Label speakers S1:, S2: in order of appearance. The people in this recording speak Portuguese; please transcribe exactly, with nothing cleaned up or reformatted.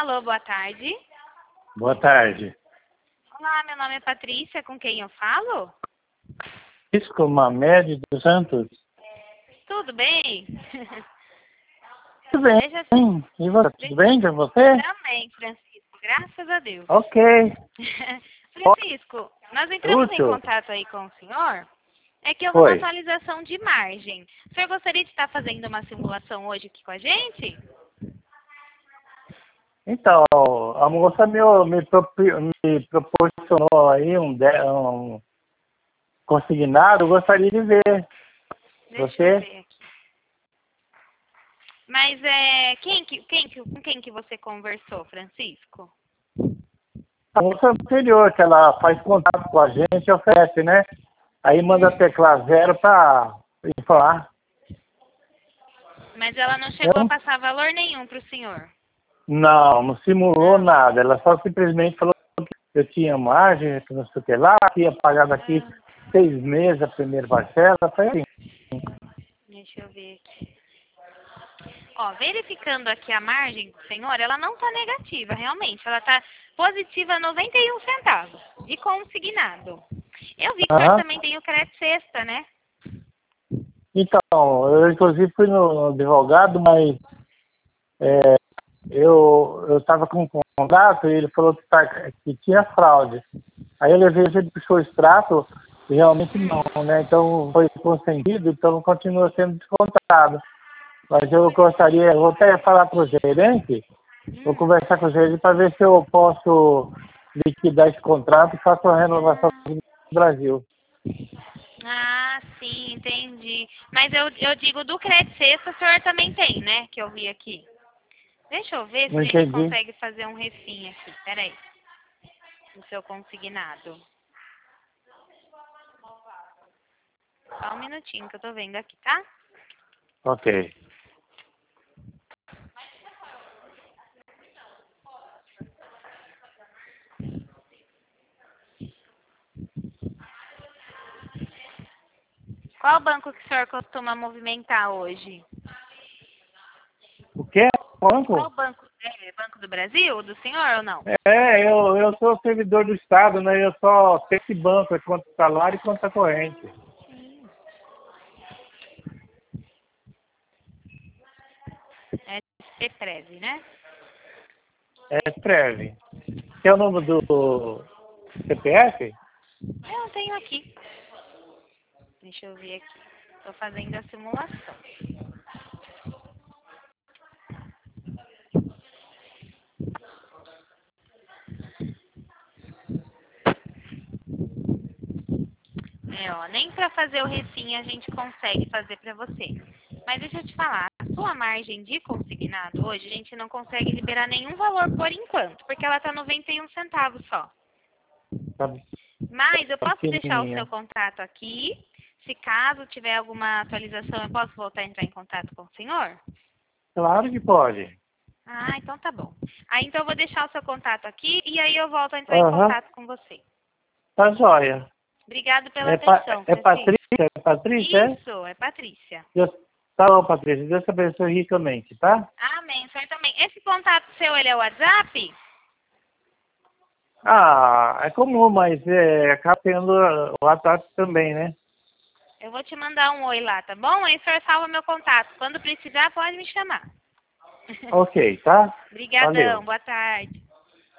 S1: Alô, boa tarde.
S2: Boa tarde.
S1: Olá, meu nome é Patrícia, com quem eu falo?
S2: Francisco Mamed dos Santos.
S1: Tudo bem?
S2: Tudo bem.
S1: Veja assim,
S2: E você, tudo
S1: deixa-
S2: bem com você?
S1: Também, Francisco, graças a Deus.
S2: Ok.
S1: Francisco, nós entramos em
S2: Útil.
S1: contato aí com o senhor, é que houve uma
S2: Oi.
S1: atualização de margem. O senhor gostaria de estar fazendo uma simulação hoje aqui com a gente?
S2: Então, a moça me, me, propi- me proporcionou aí um, de- um consignado, eu gostaria de ver.
S1: Deixa
S2: Você?
S1: eu ver aqui. Mas é, quem que, quem que, com quem que você conversou, Francisco?
S2: A moça anterior, que ela faz contato com a gente, oferece, né? Aí manda teclar zero para falar.
S1: Mas ela não chegou a
S2: Eu-
S1: passar valor nenhum para o senhor.
S2: Não, não simulou
S1: Não.
S2: nada. Ela só simplesmente falou que eu tinha margem, que não sei o que lá, que ia pagar daqui
S1: Ah,
S2: seis meses a primeira parcela. Foi assim.
S1: deixa eu ver aqui. Ó, verificando aqui a margem do senhor, ela não está negativa, realmente. Ela está positiva noventa e um centavos de consignado. Eu vi que o senhor
S2: Aham.
S1: também tem o crédito sexta, né?
S2: Então, eu inclusive fui no advogado, mas é, eu eu estava com um contrato e ele falou que, tá, que tinha fraude. Aí eu levei ele para o extrato e realmente não, né? Então foi consentido, então continua sendo descontado. Mas eu gostaria, eu vou até falar para o gerente, vou
S1: Hum.
S2: conversar com o gerente para ver se eu posso liquidar esse contrato e faço a renovação do Brasil.
S1: Ah, sim, entendi. Mas eu, eu digo do crédito sexta, o senhor também tem, né? Que eu vi aqui. Deixa eu ver se
S2: Não
S1: a gente
S2: entendi.
S1: consegue fazer um refim aqui. Peraí. No seu consignado. Só um minutinho que eu tô vendo aqui, tá?
S2: Ok.
S1: Qual banco que o senhor costuma movimentar hoje?
S2: O quê?
S1: Qual
S2: Banco?
S1: banco? É Banco do Brasil, do senhor ou não?
S2: É, eu, eu sou servidor do Estado, né? Eu só tenho esse banco, é conta salário e conta corrente.
S1: É Prev, né?
S2: É Treve. Que é o nome do C P F?
S1: Eu não tenho aqui. Deixa eu ver aqui. Tô fazendo a simulação. É, ó, nem para fazer o refim a gente consegue fazer para você. Mas deixa eu te falar, a sua margem de consignado hoje, a gente não consegue liberar nenhum valor por enquanto, porque ela tá noventa e um centavos só.
S2: Tá,
S1: Mas eu
S2: tá
S1: posso deixar o seu
S2: pequenininha.
S1: contato aqui. Se caso tiver alguma atualização, eu posso voltar a entrar em contato com o senhor?
S2: Claro que pode.
S1: Ah, então tá bom. Aí então eu vou deixar o seu contato aqui e aí eu volto a entrar em
S2: Aham,
S1: contato com você.
S2: tá joia.
S1: Obrigado pela
S2: É, pa,
S1: atenção,
S2: é
S1: Francisco.
S2: Patrícia? É Patrícia, é?
S1: Isso, é Patrícia.
S2: Deus, tá bom, Patrícia. Deus te abençoe ricamente, tá?
S1: Amém, o senhor também. Esse contato seu, ele é o WhatsApp?
S2: Ah, é comum, mas é, acaba tendo o WhatsApp também, né?
S1: Eu vou te mandar um oi lá, tá bom? Aí o senhor salva meu contato. Quando precisar, pode me chamar.
S2: Ok, tá?
S1: Obrigadão,
S2: Valeu.
S1: boa tarde.